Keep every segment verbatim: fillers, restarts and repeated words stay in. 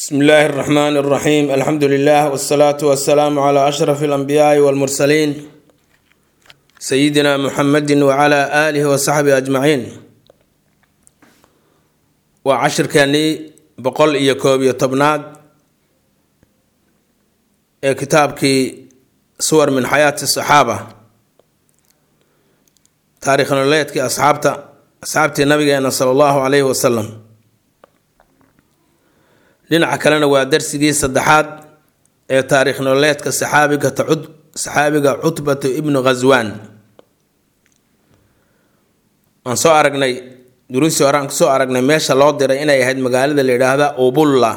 بسم الله الرحمن الرحيم. الحمد لله والصلاة والسلام على أشرف الأنبياء والمرسلين سيدنا محمد وعلى آله وصحبه أجمعين. وعشر كاني بقول إياكوب يطبناد كتابك صور من حياة الصحابة، تاريخ نوليتك أصحابته أصحابتي النبي صلى الله عليه وسلم. dhinaca kalena waa darsigii saddexaad ee taariikh nololeedka saxaabiga tacud saxaabiga Cutbah ibn Ghazwan. aan soo aragnay duruusi horaan soo aragnay meesha loo diray inay ahayd magaalada la yiraahdo Ubulla.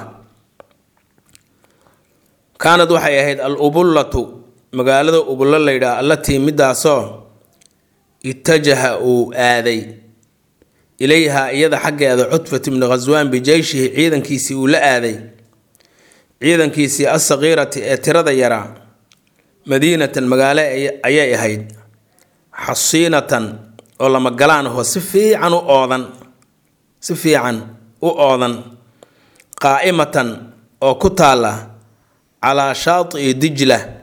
kaanad waxay ahayd al-Ubullatu magaalada Ubulla la yiraahdo allatii midaasoo ittajaha uu aaday إليها إياذا حق هذا عتبة بن غزوان بجيشه عيدا كيسي ولا آذي عيدا كيسي الصغيرة اعتراض يرى مدينة المقالة أيائي هيد حصينة والله مقالان هو سفي عن أوضا سفي عن أوضا قائمة أو كتالة على شاطئ دجلة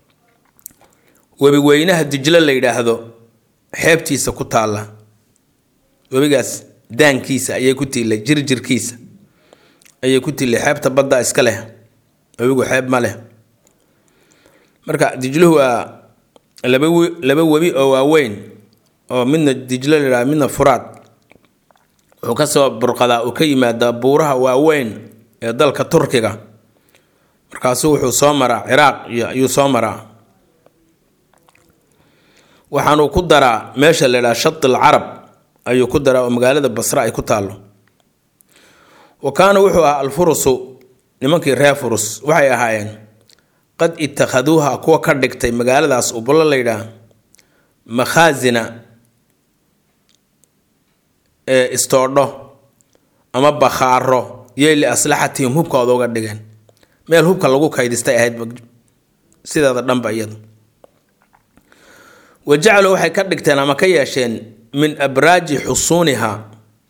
وبوينها الدجلة اللي يراهدو حيبتي سكتالة webigaas daankiisa ayay ku tiilay jirjirkiisa ayay ku tiilay xeebta badda iska leh webigu xeeb ma leh. marka dijluhu waa laba laba webi oo waaweyn oo midna dijla la midna furaad oo ka soo burqada oo ka yimaada buuraha waaweyn ee dalka Turkiga. markaas wuxuu soo maraa Ciraaq iyo soo maraa waxaanu ku daraa meesha la yiraahdo Shatt al-Arab ayuu ku daraa magaalada Basra ay ku taalo. وكان وحوها الفرس nimankii reer furus waxay ahaayeen qad ittakhaduha kuwa ka dhigtay magaaladaas Ubulla la yiraahdo makhazina ee istoodho ama bakhaaro yeeli aslaxatihim hubkooda uga dhigeen meel hubka lagu kaydistay ahayd sidaada dhanba iyadu. wajaclu waxay ka dhigteen ama ka yeesheen من أبراج حصونها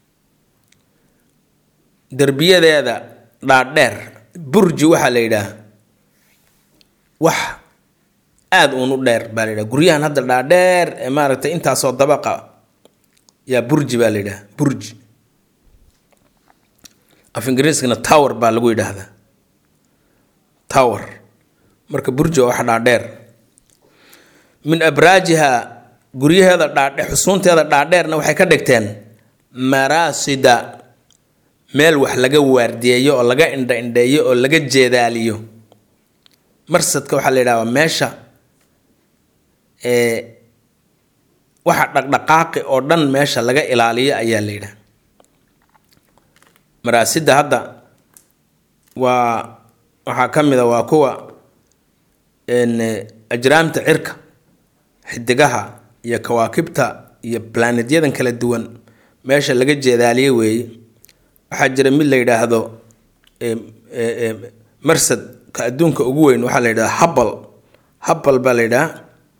دربية ذا دار برج وحليدا وح آد ونو دار باليدا قريان هذا دار إمارة أنت صوت طبقة يا برج باليدا برج أفنجريس كنا تاور بالقوي هذا تاور مركب برج واحد دار من أبراجها guryaheeda dhaadheer xusuunteeda dhaadheerna waxay ka dhigteen maraasida meel wax laga waardiyeeyo oo laga indha indheeyo oo laga jeedaaliyo. marsadka waxa la yiraahdaa meesha ee waxa dhaqdhaqaaqi oo dhan meesha laga ilaaliyo ayaa la yiraahdaa maraasida. hadda waa waxa kamida waa kuwa in ajraamta cirka xidigaha iyo kawaakibta iyo planetyadan kala duwan meesha laga jeedaaliyay weey. waxa jira mid la yiraahdo ee ee marsad ka adduunka ugu weyn waxa la yiraahdaa Hubble Hubble baa la yiraahdaa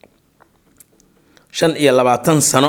shan iyo labaatan sano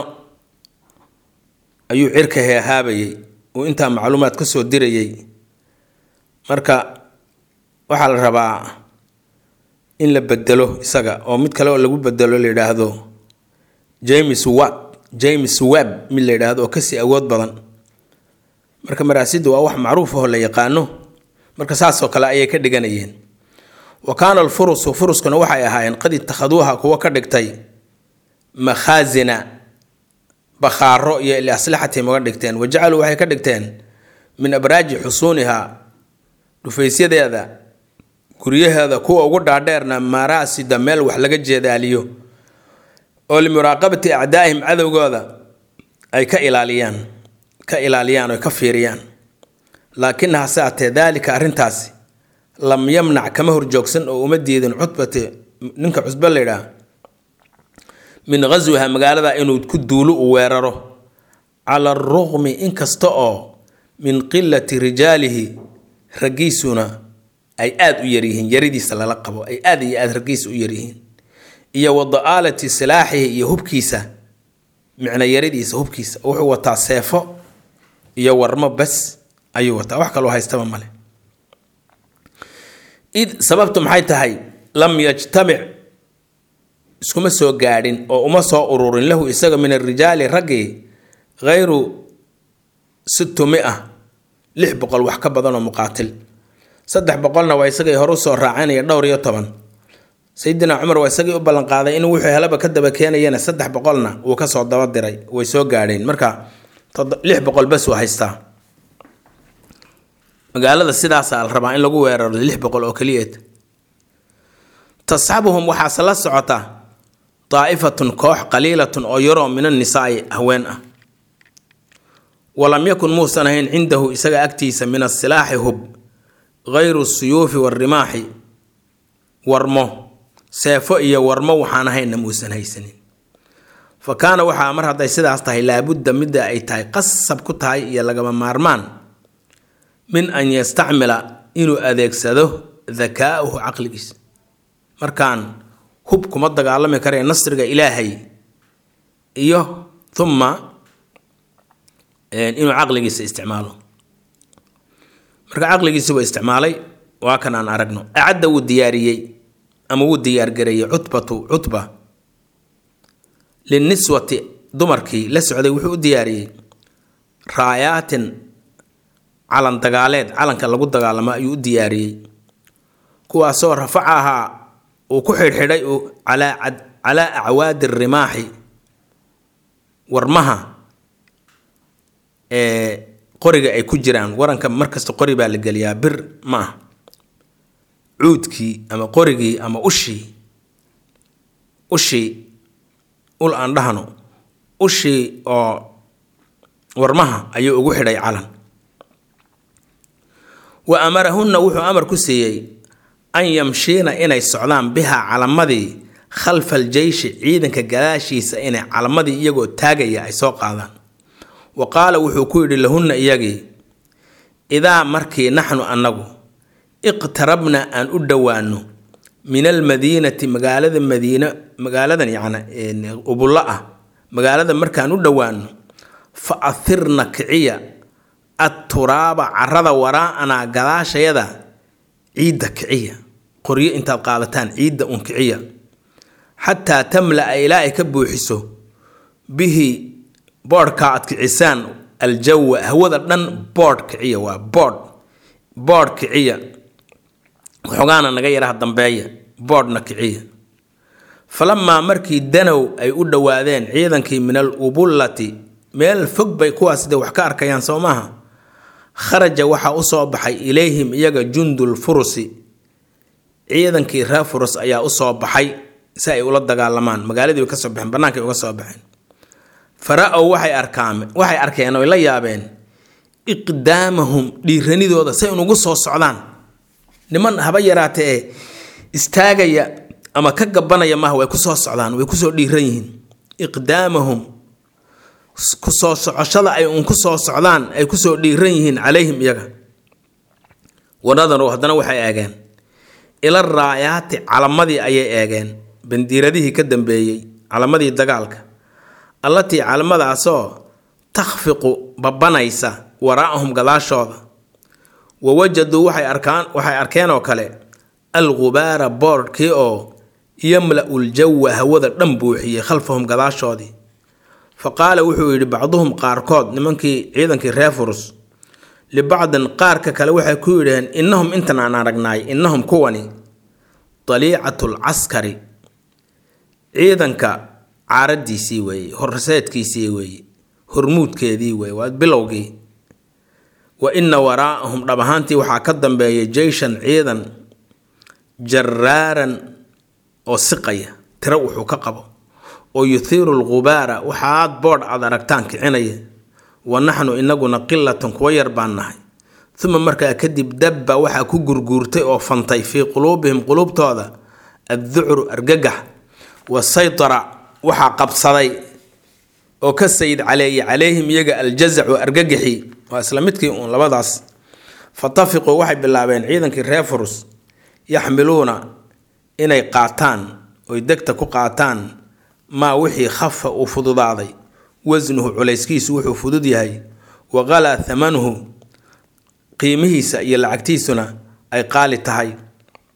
ayuu cirka haabayay oo inta macluumaad ka soo dirayay. marka waxa la rabaa in la bedelo isaga oo mid kale oo lagu bedelo la yiraahdo James Webb James Webb mid la yiraahdo oo ka sii awood badan. marka maraasidu waa wax macruuf ah oo la yaqaano. marka saas oo kale ayay ka dhiganayeen. وكان الفرس فرسكنا waxay ahaayeen qad ittakhaduha kuwa ka dhigtay makhazina bakhaaro iyo ila aslaxati ma dhigteen. wajaclu waxay ka dhigteen min abraaji xusuniha dhufaysiyadeeda guryaheeda kuwa ugu dhaadheerna maraasida meel wax laga jeedaaliyo oo limuraqabati a'daahim cadawgooda ay ka ilaaliyaan ka ilaaliyaan oo ka fiiriyaan. laakiin hasaate dalika arintaasi lam yamnac kama horjoogsan oo uma diidin Cutbah ninka cusba leeyahay min ghazwaha magaalada inuu ku duulo u weeraro ala ar-rughmi in kasta oo min qillati rijalihi ragiisuna ay aad u yarihiin yaridiisa la qabo ay aad iyo aad ragiis u yarihiin iyo wadaalati silaahihi iyo hubkiisa macna yaridiisa hubkiisa wuxuu wataa seefo iyo warmo bas ayuu wataa wax kale oo haystaba male. id sababtu maxay tahay lam yajtamic iskuma soo gaadhin oo uma soo ururin lahu isaga min arrijaali raggi ghayru ستمائة lix boqol wax ka badan oo muqaatil saddex boqolna waa isagay hor u soo raacanaya dhowr iyo toban sayidina Umar waa isagay u ballan qaaday in wuxuu helaba ka daba keenayna saddex boqolna uu ka soo daba diray way soo gaadheen marka lix boqol bas uu haystaa magaalada sidaas ah rabaa in lagu weeraro lix boqol oo kaliyeed tasxabuhum waxa la socota طائفة koox qaliilatun oo yaro min an-nisaa haween ah ولم يكن موسى هين عنده إسقى أكتيس من السلاح هب غير السيوف والرماح ورمه سيفئي ورمه وحانا هين موسى هيسنين فكان وحا أمر هذا يسيد أصطهي لابد مدى أي تاي قصب كتاي يلقى مارمان من أن يستعمل إنو أذيك سده ذكاؤه عقلكس مركان هب كمدق علمي كري نصرق إلهي إيوه ثم inuu aqligiisa isticmaalo marka aqligiisa waa isticmaalay waa kan aan aragno aada uu diyaariyay ama uu diyaar gareeyay cutbatu cutba liniswati dumarkii la socday wuxuu u diyaariyay raayatin calan dagaaleed calanka lagu dagaalamo ayuu u diyaariyay kuwaasoo rafacaha uu ku xidhxidhay ala ala awaad rimaahi warmaha ee qoriga ay ku jiraan waranka markasta qori baa la galiyaa bir ma cuudkii ama qorigii ama ushi ushi ul aan dhahno ushi oo warmaha ayuu ugu xidhay calan wa amarahunna wuxuu amar ku siiyay an yamshiina inay socdaan biha calamadii khalfa aljaysh ciidanka gadaashiisa inay calamadii iyagoo taagaya ay soo qaadaan وقال وحكوا لهن إياجي إذا مركي نحن أنغو اقتربنا أن أدوانو من المدينة مقالة المدينة مقالة يعني أبو الله مقالة مركي أن أدوانو فأثرنا كعية التراب عرض وراءنا قلاش يدا عيد كعية قرية انت القالتان عيد كعية حتى تملأ إلهي كبو يحسو به بوركات كعسان الجو هو ذا بورد كعية وبورد بورد كعية وحقانا نغيرها الضنباية بورد نكعية فلما مركي دنو أي أدو واذين عيدا كي من الأبولة ميل الفق بيكواس دي وحكار كيان سوماها خرج وحا أصاب حي إليهم إياغا جند الفرس عيدا كي رافرس أيا أصاب حي ساي أولاد دقالمان مقالي دي وكسب بحين بناكي وكسب بحين فرأوا وحي أركام وحي أركان ولا يابين إقدامهم ليرني ذو سيئنو قصوا السعودان لمن هبيرات استاغيا أما كقبنا يما هو يكسوا السعودان ويكسوا ليرنيهن إقدامهم كسوا السعودان أي أنكسوا السعودان أي كسوا ليرنيهن عليهم يغا ونظروا هدنا وحي آغان إلى الرايات على مدي أي آغان بنديرديه كدن بيي على مدي الدقالك التي علمدا اسو تخفق ببنيسا وراءهم قلاشودا ووجدوا وحي اركان وحي اركان او كله الغبار بورد كي او يملا الجو هودا دنبوخيه خلفهم قلاشودي فقال وحو يري بعضهم قاركود نمنكي ciidankii reefurus لبعض قارك كله waxay ku yireen innahum intana aan aragnay innahum kuwani طليعة العسكري ciidanka عارديسي وي هرساتكيسي وي هرمودكيدي وي وبلوغي وإن وراءهم ربهانتي وحا كدنبايا جيشا عيدا جرارا وسقيا تروحوا كقبو ويثير الغبار وحاد بورد على ركتان كعنية ونحن إنقنا قلة كوير بانهي ثم مركا كدب دب وحا كقرقورتي وفنطي في قلوبهم قلوب تودا الذعر أرققح والسيطرة وحا قبصدي وكسيد علي عليهم يجا الجزع وأرققحي وأسلمتكي أون لبضعس فاتفقوا واحد باللعبين عيدا كي ريفرس يحملون إني قاعتان ويدكتكو قاعتان ما وحي خف وفضضاضي وزنه عليسكيس وحي فضضيهي وغلا ثمنه قيمه سأي العكتيسنا أي قال تهي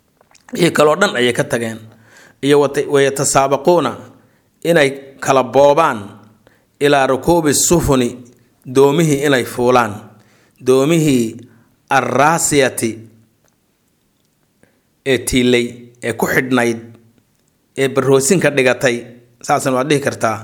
wixii kaloo dhan ayay ka tageen iyo wayatasaabaquuna inay kala boobaan ilaa rukuubi sufuni doomihii inay fuulaan doomihii arraasiyati ee tiilay ee ku xidhnayd ee baroosin ka dhigatay saasan waad dhihi kartaa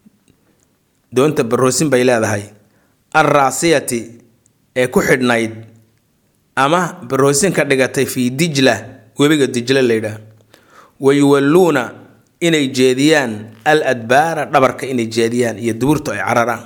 doonta baroosin bay leedahay arraasiyati ee ku xidhnayd ama baroosin ka dhigatay fii dijla webiga dijla leydhaa wayuwalluuna inay jeediyaan al adbaara dhabarka inay jeediyaan iyo duburtu ay cararaan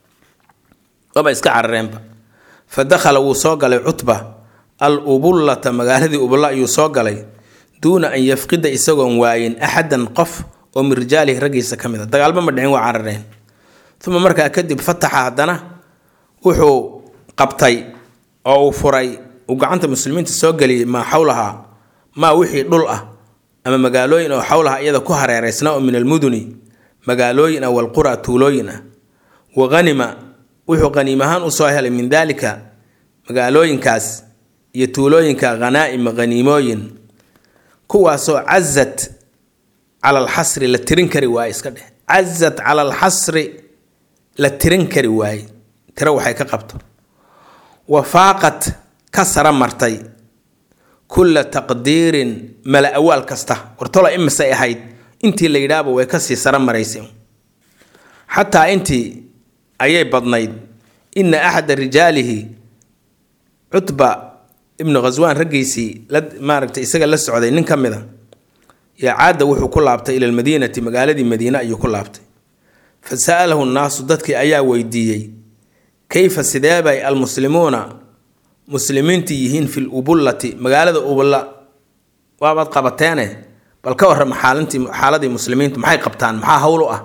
waba iska carareenba fa dakhala wuu soo galay cutba al ubullata magaaladii ubulla ayuu soo galay duuna an yafqida isagoon waayin axadan qof oo min rijaalihi raggiisa ka mid a dagaalba ma dhicin waa carareen uma markaa kadib fataxa haddana wuxuu qabtay oo uu furay uu gacanta muslimiinta soo geliyay maa xawlahaa maa wixii dhul ah ama magaalooyin oo xawlaha iyada ku hareereysna oo min almuduni magaalooyin ah walqura tuulooyin ah wa hanima wuxuu qaniim ahaan usoo helay min daalika magaalooyinkaas iyo tuulooyinka khanaa'im khaniimooyin kuwaasoo cazat cala alxasri la tirin kari waaye iska dheh cazat cala alxasri la tirin kari waaye tiro waxay ka qabto wafaaqat ka sara martay kulla taqdiirin mala awaal kasta wartola imisay ahayd intii la yidhaahba way kasii sara maraysay xataa intii ayay badnayd ina axada rijaalihi cutba ibnu khaswaan raggiisii maaragtay isaga la socday nin ka mid a yaa caada wuxuu ku laabtay ila almadiinati magaaladii madiine ayuu ku laabtay fa sa'alahu nnaasu dadkii ayaa weydiiyey kayfa sidee bay almuslimuuna muslimiintii yihiin fi lubullati magaalada ubulla waabaad qabateene bal ka warrama xaalintii xaaladii muslimiintu maxay qabtaan maxaa hawl u ah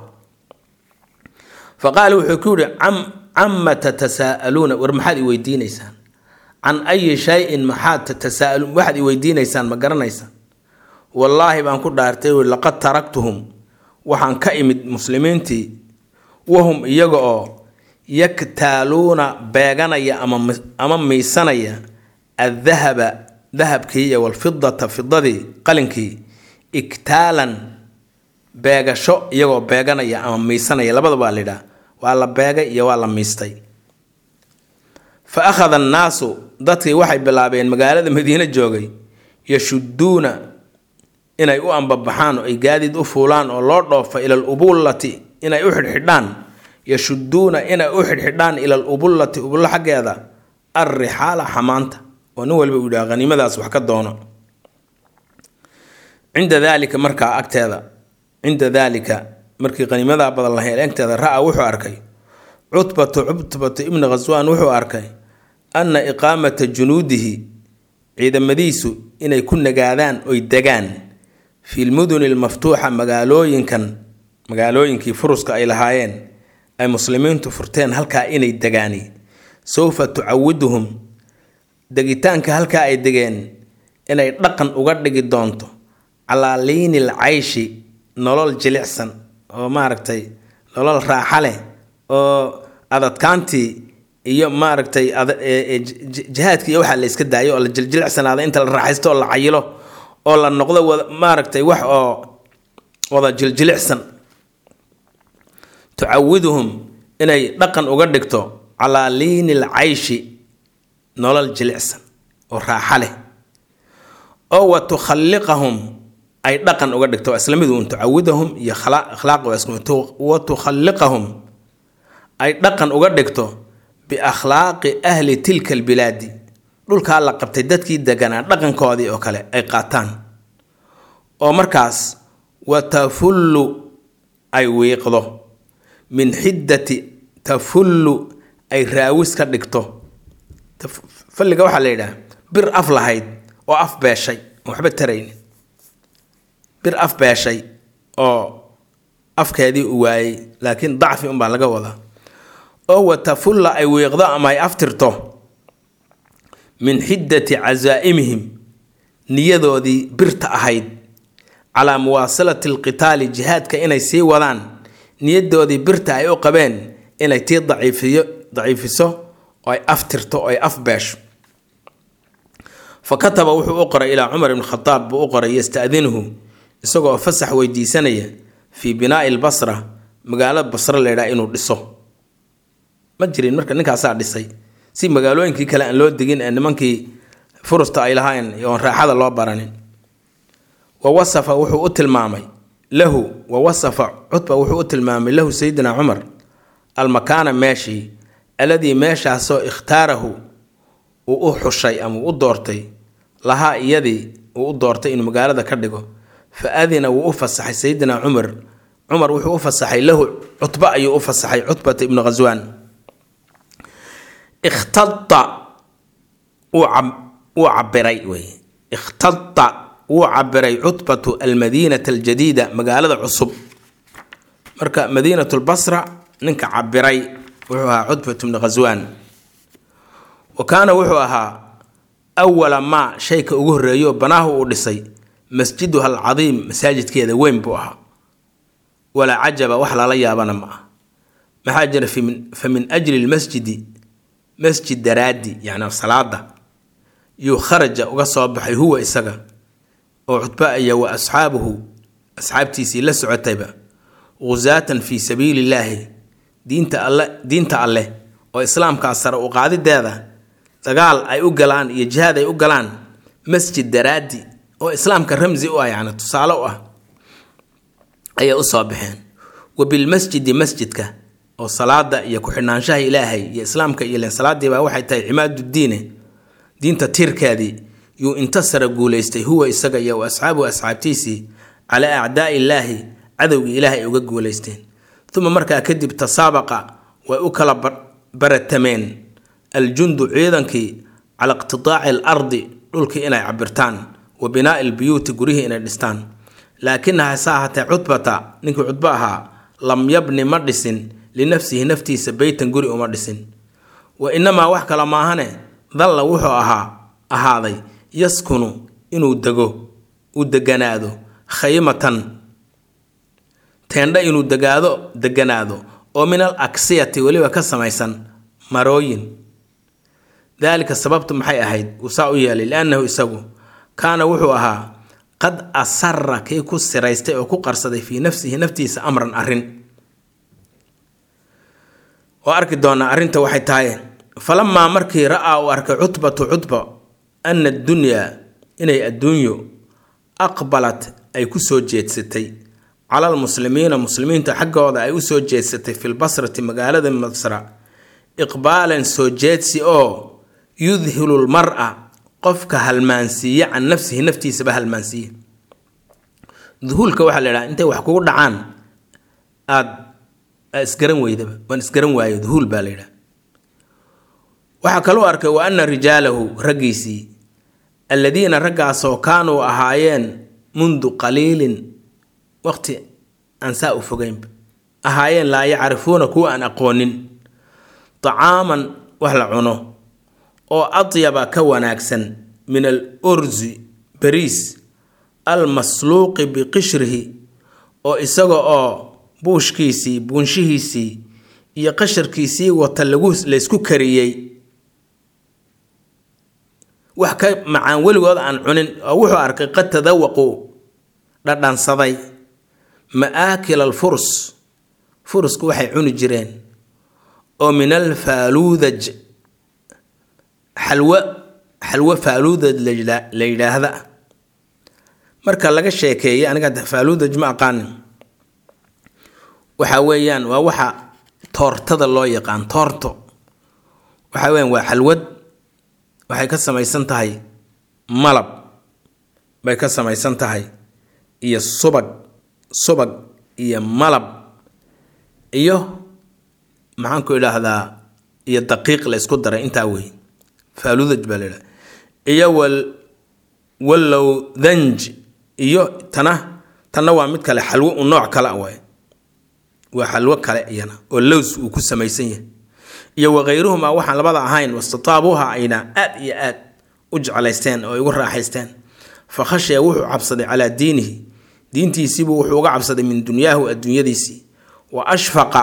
fa qaala wuxuu ku yidhi camma tatasaa'aluuna war maxaad i weydiinaysaan can ayi shay-in maxaad tatasaaluun waxaad i weydiinaysaan ma garanaysaan wallaahi baan ku dhaartay wi laqad taraktuhum waxaan ka imid muslimiintii wahum iyaga oo yaktaaluuna beeganaya ama ama miisanaya addahaba dahabkii iyo walfidata fidadii qalinkii iktaalan beegasho iyagoo beeganaya ama miisanaya labadaba la yidhaha waa la beegay iyo waa la miistay fa akhada annaasu dadkii waxay bilaabeen magaalada madiine joogay yashudduuna inay u ambabaxaan oo ay gaadiid u fuulaan oo loo dhoofa ila alubullati inay u xidhxidhaan yashudduuna inay u xidhxidhaan ila alubullati ubullo xaggeeda alrixaala xamaanta oo nin walba uu yidhaha haniimadaas wax ka doono cinda daalika markaa agteeda cinda daalika markii haniimadaa badan la hel agteeda ra-a wuxuu arkay cutbatu cutbatu ibni khaswaan wuxuu arkay anna iqaamata junuudihi ciidamadiisu inay ku nagaadaan oy degaan fi lmuduni almaftuuxa magaalooyinkan magaalooyinkii furuska ay lahaayeen ay muslimiintu furteen halkaa inay degaani sawfa tucawiduhum degitaanka halkaa ay degeen inay dhaqan uga dhigi doonto calaa liini lcayshi nolol jilicsan oo maaragtay nolol raaxa leh oo adadkaantii iyo maaragtay jihaadkii iyo waxaa la iska daayo oo la jiljilicsanaada inta la raaxaysto oo la cayilo oo la noqdo maaragtay wax oo wada jiljilicsan tucawiduhum inay dhaqan uga dhigto calaa liini lcayshi nolol jilicsan oo raaxa leh oo wa tukhalliqahum ay dhaqan uga dhigto isla mid uun tucawidahum iyo akhlaaq wa tukhalliqahum ay dhaqan uga dhigto biakhlaaqi ahli tilka albilaadi dhulkaa la qabtay dadkii deganaa dhaqankoodii oo kale ay qaataan oo markaas watafullu ay wiiqdo min xiddati tafullu ay raawis ka dhigto falliga waxaa la yidhaha bir af lahayd oo af beeshay waxba taraynin bir af beeshay oo afkeedii u waayey laakiin dacfi unbaa laga wadaa oo watafulla ay wiiqdo ama ay aftirto min xiddati casaa'imihim niyadoodii birta ahayd calaa muwaasalati alqitaali jihaadka inay sii wadaan niyadoodii birta ay u qabeen inay tii daciifiyo daciifiso oo ay aftirto oo ay afbeesho fakataba wuxuu u qoray ilaa cumar ibn khataab buu u qoray yasta'dinuhu isagoo fasax weydiisanaya fii binaa'i lbasra magaalada basra leedhaa inuu dhiso. ma jirin marka ninkaasaa dhisay si magaalooyinkii kale aan loo degin ee nimankii furusta ay lahayn oon raaxada loo baranin. wa wasafa wuxuu u tilmaamay lahu wa wasafa cutba wuxuu u tilmaamay lahu sayidina cumar almakaana meeshii alladii meeshaasoo ikhtaarahu uu u xushay ama u doortay lahaa iyadii uu u doortay inuu magaalada ka dhigo. fa adina wuu u fasaxay sayidina cumar cumar wuxuu u fasaxay lahu cutba ayuu u fasaxay cutbata ibnu ghaswaan. ikhtada wuu cabiray wey ikhtada wuu cabiray cutbatu almadiinata aljadiida magaalada cusub. marka madiinatu lbasra ninka cabiray wuxuu ahaa cutbatu ibnu ghaswaan. wa kaana wuxuu ahaa awala maa shayka ugu horreeyo banaahu uu dhisay masjiduha alcadiim masaajidkeeda weyn buu ahaa. walaa cajaba wax lala yaabana ma ah maxaa jira fa min ajli lmasjidi masjid daraadi yacni salaada yuu kharaja uga soo baxay huwa isaga oo cutba aya wa asxaabuhu asxaabtiisii la socotayba ghuzaatan fii sabiili illaahi diinta alle diinta alleh oo islaamkaas sare u qaadideeda dagaal ay u galaan iyo jihaad ay u galaan masjid daraadi oo islaamka ramsi u ah yacni tusaale u ah ayay u soo baxeen. wa bilmasjidi masjidka oo salaada iyo ku-xidhnaanshaha ilaahay iyo islaamka iyo len salaadiibaa waxay tahay cimaaduddiine diinta tiirkeedii yuu intasara guulaystay huwa isaga iyo wa asxaabuhu asxaabtiisii calaa acdaa'i illaahi cadowgii ilaahay ay uga guulaysteen. uma markaa kadib tasaabaqa way u kala baratameen aljundu ciidankii cala iqtidaaci alardi dhulkii inay cabirtaan wa binaa'i albuyuuti guryihii inay dhistaan. laakinaha hase ahaatee cutbata ninkii cutbo ahaa lam yabni ma dhisin linafsihi naftiisa beytan guri uma dhisin. wa inamaa wax kale maahane dalla wuxuu ahaa ahaaday yaskunu inuu dego u deganaado khaymatan teendha inuu degaado deganaado oo min al aksiyati weliba ka samaysan marooyin. daalika sababtu maxay ahayd uu saa u yeelay liannahu isagu kaana wuxuu ahaa qad asara kii ku siraystay oo ku qarsaday fii nafsihi naftiisa amran arrin. oo arki doonaa arrinta waxay tahay falamaa markii ra'aa uu arkay cutbatu cutba ana addunyaa inay adduunyo aqbalat ay ku soo jeedsatay cala almuslimiina muslimiinta xaggooda ay u soo jeedsatay filbasrati magaalada basra iqbaalan soo jeedsi oo yudhilu lmar'a qofka halmaansiiye can nafsihi naftiisaba halmaansiiye. duhuulka waxaa la idhaha intay wax kugu dhacaan aada isgaran weydaba waan isgaran waayo duhuul baa la yidhaha. waxaa kaloo arkay wa ana rijaalahu raggiisii alladiina raggaasoo kaanuu ahaayeen mundu qaliilin waqti aan saa u fogeynba ahaayeen laa yacrifuuna kuwa aan aqoonin طacaaman wax la cuno oo adyaba ka wanaagsan min al urzi bariis almasluuqi biqishrihi oo isaga oo buushkiisii buunshihiisii iyo qasharkiisii wata lagu laysku kariyey wax ka macaan weligood aan cunin oo wuxuu arkay qad tadawaqu dhadhansaday ma'aakil alfurs furusku waxay cuni jireen oo min alfaaluudaj xalwa xalwa faaluudaj la yidhaahda. marka laga sheekeeyay aniga faaluudaj ma aqaanin waxa weeyaan waa waxa toortada loo yaqaan toorto waxa weeyaan waa xalwad waxay ka samaysan tahay malab bay ka samaysan tahay iyo subag subag iyo malab iyo maxaan ku idhaahdaa iyo daqiiq la isku daray intaa wey faaluudaj baa la yidhaha iyo wal wallow danj iyo tana tanna waa mid kale xalwo u nooc kale waay waa xalwo kale iyana oo lows uu ku samaysan yahay iyo waqayruhuma waxaan labada ahayn wastataabuha ayna aad iyo aad u jeclaysteen oo igu raaxaysteen. fa khashiya wuxuu cabsaday calaa diinihi diintiisiibuu wuxuu uga cabsaday min dunyaahu adduunyadiisii wa ashfaqa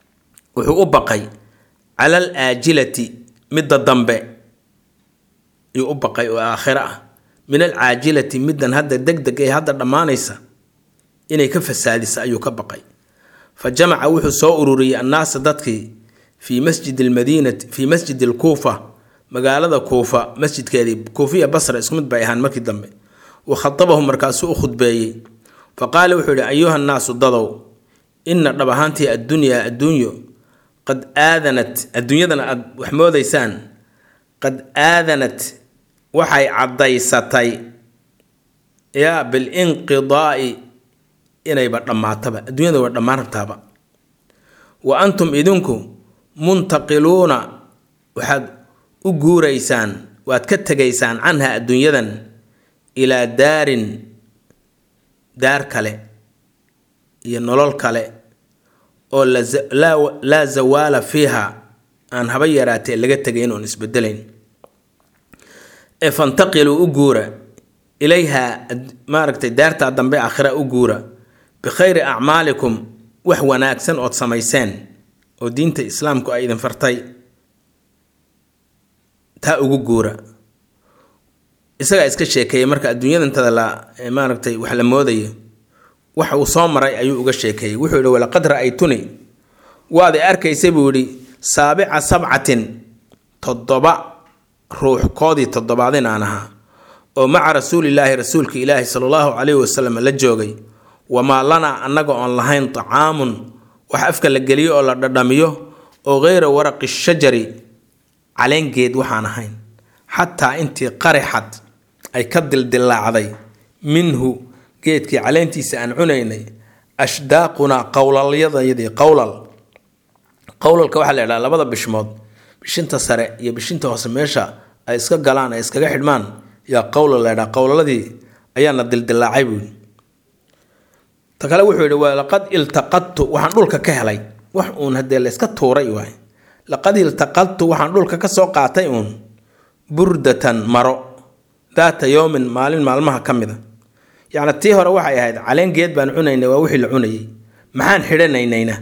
wuxuu u baqay cala alaajilati midda dambe يؤبقي وآخرة من العاجلة مدن هذا دقدق إيه هذا دمانيسا إني كف السادسة أيو كبقي فجمع وحو صوروري الناس ضدكي في مسجد المدينة في مسجد الكوفة مقالة كوفة مسجد كذب كوفية بصرة اسمت بيهان مركي دمي وخطبهم مركاسو خطبي فقال وحو أيها الناس ضدوا إن ربهانتي الدنيا الدنيا قد آذنت الدنيا دنا وحمود إيسان قد آذنت وحي عضيستي يا بالانقضاء إنه يبقى دماتبا الدنيا دنا دمارتابا وأنتم إذنكم منتقلون وحد أجوريسان واتكتجيسان عنها الدنيا دن إلى دار دار كله ينولل كله أو لا لا زوال فيها أن هبيرات اللي جت تجين ونسبدلين فانتقلوا أجورا إليها ما ركت دار تعدم بآخرة أجورا بخير أعمالكم وحو ناكسن أو سميسان ودين الإسلام كو أيضا فرتي تا أجورا إسقى إسكت شيء كي مركز الدنيا أنت لا ما ركت وحلا مودية وحو صامر أيو أجا شيء كي وحو ولا قد رأيتني وهذا أركي سبوري سابع سبعة تضبع روح قاضي تضبعين عنها ومع رسول الله رسولك إلهي صلى الله عليه وسلم لجوجي وما لنا أنك أونلاين طعام وحفك الجليو ولا دميو وغير ورق الشجر علين جيد وحانهين حتى أنت قرحت أي كدل دل عضي منه جيدك علين تيسان عنيني أشداقنا قول اليد يدي قول قول الكوحل لا لبض بشمود بشنت سرع يا بشنت وسميشا أي إسكا جلان أي إسكا حدمان يا قول لا قول الذي أيانا دل دل عيبون تكلم وحده ولقد التقطت وحنقولك كهلي وحون هدي اللي إسكا توري واي لقد التقطت وحنقولك كسوقاتيون بردة مرو ذات يوم مال مالمها كمذا يعني التيهر وحي هذا علين جيد بان عنينا ووحي العني محان حرنينينا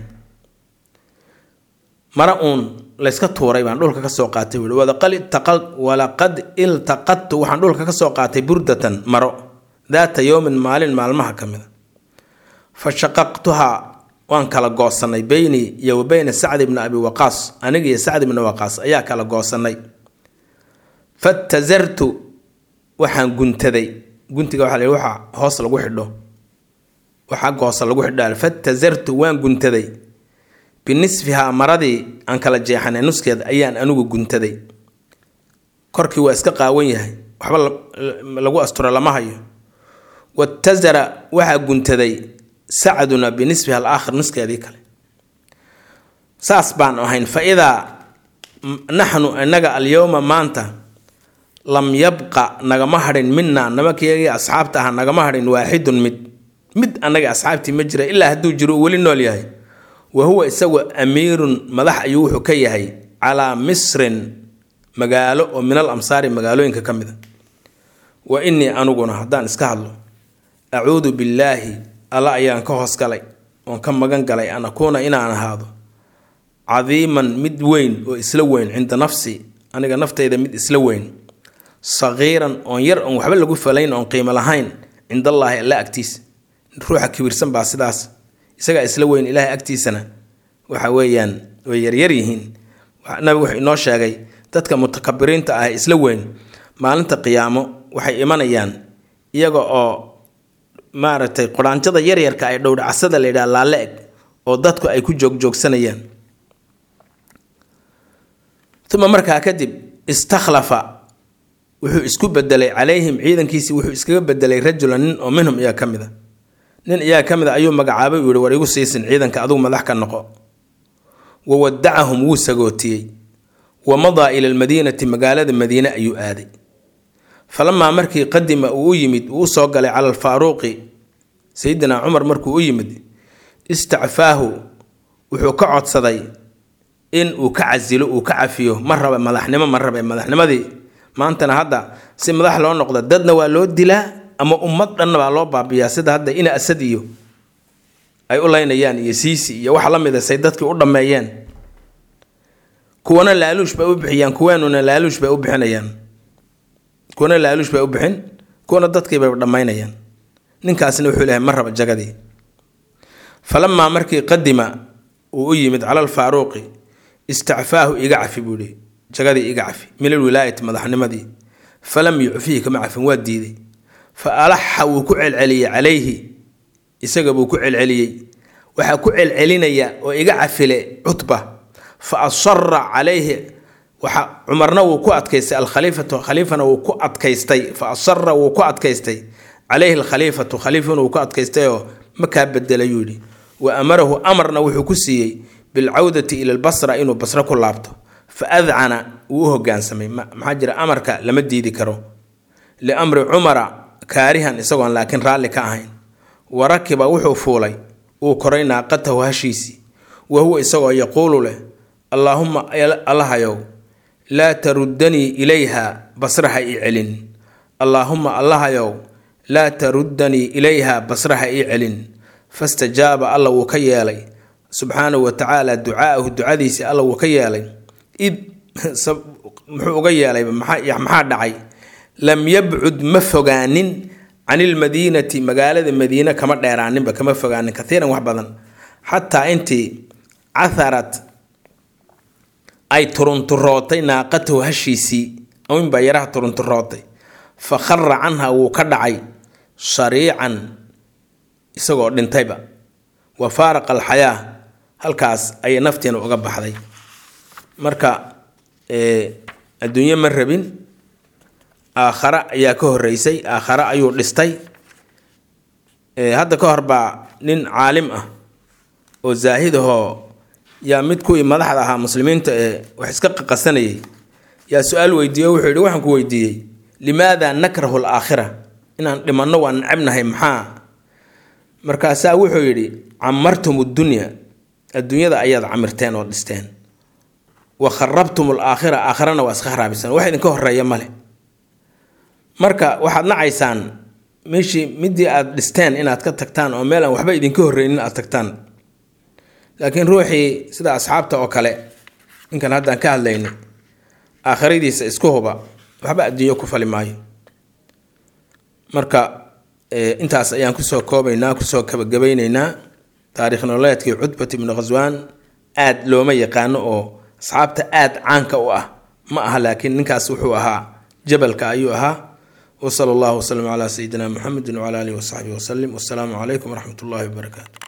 مرؤون ليسك توري بان دولك كسوقاتي ولقد التقلت ولقد التقطت وحن دولك كسوقاتي بردة مرو ذات يوم مال مالمها كمذا فشققتها وان كلا غوسني بيني وبين سعد بن ابي وقاص انغي سعد بن وقاص ايا كلا غوسني فتزرت وحان غنتدي غنتيغا waxa la waxa hoos lagu xidho waxa goos lagu xidhaa fatazartu waan guntaday binisfiha maradi aan kala jeexanay nuskeeda ayaan anigu guntaday korkii waa iska qaawan yahay waxba lagu asturo lama hayo watazara waxa guntaday sacaduna binisfiha al-aakhir nuskeedii kale saas baan ahayn fa ida nahnu anaga al-yawma maanta لم يبقى نجمهرين منا نمكي أصحابتها نجمهرين واحد مد مد أنا أصحابتي مجرى إلا هدو جرو ولين نوليهاي وهو يسوى أمير مدح أيوه كيهاي على مصر مقالو ومن الأمصار مقالو إنك كمذا وإني أنوغونا هدان اسكهلو أعوذ بالله ألا أيان كهوس كلي وكم مغان كلي أنا كونا إنا أنا هذا عظيما مد وين وإسلوين عند نفسي أنا نفتي إذا مد إسلوين صغيرا أن ير أن وحبل لجوف فلين أن قيمة لهين عند الله لا أكتيس روح كبير سنبع سداس يسقى إسلوين إله أكتيسنا وحويان ويريريهن نبي وحي نوشة جاي تتك متكبرين تأه إسلوين ما أنت قيامه وحي إيمانيان يجا أو مارتي قرآن جدا يرير كأي دور عسد اللي دا لا لك أو دتك أي كوج جوج جوج سنيان ثم مركها كذب استخلف wuxuu isku bedelay calayhim ciidankiisi wuxuu iskaga bedelay rajulan nin oo minhum iyaa kamida nin iyaa kamida ayuu magacaabay uu yiri war igu siisin ciidanka adigu madax ka noqo wa wada'ahum wuu sagootiyay wa mada ila almadinati magaalada madiina ayuu aaday falama markii qadima uu yimid uu soo galay cala alfaaruqi sayidina umar markuu u yimid istacfaahu wuxuu ka codsaday in uu ka casilo uu ka cafiyo marraba madaxnimo marraba madaxnimadii maantana hadda si madax loo noqdo dadna waa loo dilaa ama ummad dhan baa loo baabiyaa sida hadda ina asad iyo ay u laynayaan iyo siisi iyo wax la mid ah say dadkii u dhameeyeen kuwana laaluush bay u bixiyaan kuwanuna laaluush bay u bixinayaan kuna laaluush bay u bixin kuna dadkii bay dhamaynayaan ninkaasna wuxuu leeyahay mar raba jagadii falamma markii qadima uu u yimid cala alfaaruqi istacfaahu iga cafi buu yidhi jagadii iga cafi min alwilaayati madaxnimadii falam yucfihi kama cafin waa diiday fa alaxa wuu ku celceliyey calayhi isaga buu ku celceliyey waxaa ku celcelinaya oo iga cafile cutba fa asara calayhi waxa cumarna wuu ku adkaystay alkhaliifatu khaliifana wuu ku adkaystay fa asara wuu ku adkaystay calayhi alkhaliifatu khaliifuna wuu ku adkaystay oo makaa bedelay yuu yidhi wa amarahu amarna wuxuu ku siiyey bilcawdati ila albasra inuu basra ku laabto fa adcana wuu u hoggaansamay maxaa jira amarka lama diidi karo liamri cumara kaarihan isagoon laakiin raalli ka ahayn warakiba wuxuu fuulay uu koray naaqatahu hashiisii wa huwa isagoo yaquulu leh allaahumma allahayow laa taruddanii ilayha basraha ii celin allaahumma allahayow laa taruddanii ilayha basraha ii celin fastajaaba alla wuu ka yeelay subxaanahu wa tacaala ducaahu ducadiisii alla wuu ka yeelay id muxuu uga yeelay maxaa dhacay lam yabcud ma fogaanin can ilmadiinati magaalada madiine kama dheeraaninba kama fogaanin kaiiran wax badan xataa intii catharat ay turunturootay naaqatahu hashiisii awinbaa yaraha turunturootay fa khara canha wuu ka dhacay shariican isagoo dhintayba wa faaraqa alxayaa halkaas ayay naftiina uga baxday marka adduunye ma rabin aakhare ayaa ka horeysay aakhare ayuu dhistay hadda ka hor baa nin caalim ah oo zaahid ahoo yaa mid kuwii madaxda ahaa muslimiinta ee wax iska qaqasanayay yaa su-aal weydiiye wuxuu yidhi waxaan ku weydiiyey limaada nakrahu alaakhira inaan dhimanno waan necabnahay maxaa markaasaa wuxuu yidhi camartum addunya adduunyada ayaad camirteen oo dhisteen wa kharabtum alaakhira aakhirana waa iska kharaabisaan wax idinka horeeya male marka waxaad nacaysaan meeshii midii aad dhisteen inaad ka tagtaan oo meel aan waxba idinka horreynin aad tagtaan laakiin ruuxii sida asxaabta oo kale ninkan haddaan ka hadlaynay aakhiradiisa isku huba waxba adduunyo ku fali maayo marka intaas ayaan kusoo koobaynaa kusoo kabagabaynaynaa taariikh nololeedkii cutbat ibnu khaswaan aad looma yaqaano oo asxaabta aad caanka u ah ma aha laakiin ninkaas wuxuu ahaa jabalka ayuu ahaa وصلى الله وسلم على سيدنا محمد وعلى آله وصحبه وسلم والسلام عليكم ورحمة الله وبركاته.